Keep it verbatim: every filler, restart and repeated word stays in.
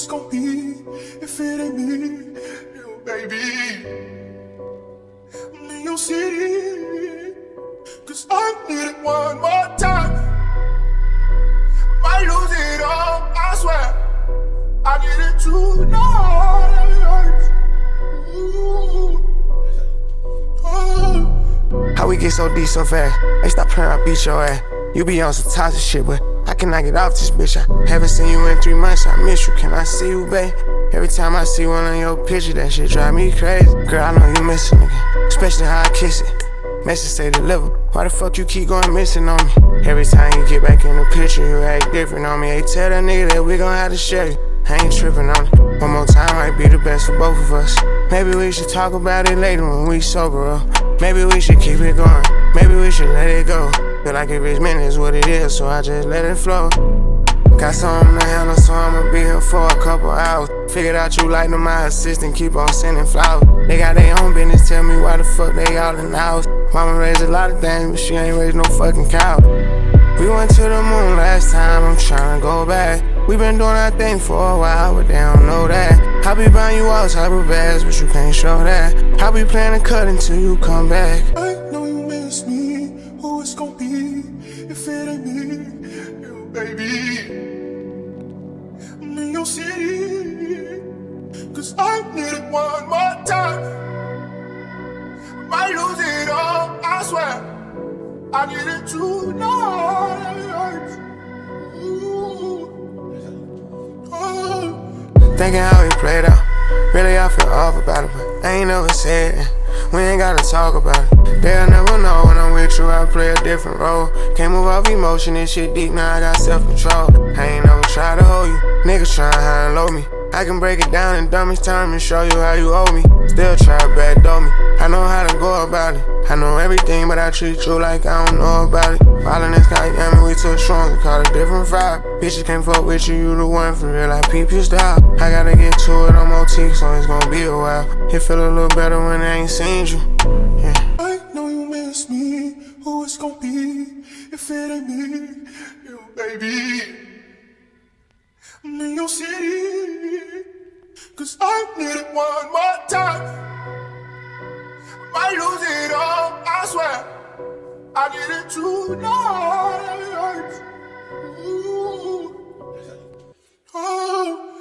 it's gon' be if it ain't me, you baby. I'm in your city, cause I need it one more time. Might lose it all, I swear. I need it tonight. Ooh. Oh. How we get so deep so fast? Hey, stop playing, I beat your ass. You be on some toxic shit, but I cannot get off this bitch. I haven't seen you in three months, I miss you. Can I see you, babe? Every time I see one on your picture, that shit drive me crazy. Girl, I know you missing again, especially how I kiss it. Message say deliver. Why the fuck you keep going missing on me? Every time you get back in the picture, you act different on me. Hey, tell that nigga that we gon' have to share you. I ain't tripping on it. One more time might be the best for both of us. Maybe we should talk about it later when we sober up. Maybe we should keep it going. Maybe we should let it go. Feel like if it's meant it's what it is, so I just let it flow. Got something to handle, so I'ma be here for a couple hours. Figured out you like my assistant, keep on sending flowers. They got their own business, tell me why the fuck they all in the house. Mama raised a lot of things, but she ain't raised no fucking cow. We went to the moon last time, I'm tryna go back. We been doing our thing for a while, but they don't know that. I be buying you all type of bags, but you can't show that. I be playing a cut until you come back. I know you miss me, who it's gon' be if it ain't me, you baby. I'm in your city, cause I need it one more time. Might lose it all, I swear. I need it tonight. Ooh. Oh. Thinking how we played out, really I feel off about it, but I ain't never said it. We ain't gotta talk about it. They'll never know when I'm with you, I play a different role. Can't move off emotion, this shit deep, now I got self-control. I ain't never tried to hold you, niggas tryna high and low me. I can break it down in dumbest terms and show you how you owe me. Still try to backdoor me, I know how to go about it. I know everything, but I treat you like I don't know about it. Falling this guy, yeah, me, we too strong to call it different vibe. Bitches can't fuck with you, you the one for real, I peep your style. I gotta get to it on M O T, so it's gonna be a while. It feel a little better when I ain't seen you, yeah. I know you miss me, who it's gon' be if it ain't me, you baby. I'm in your city, cause I need it one more time. Might lose it all, I swear. I need it tonight. Ooh. Oh.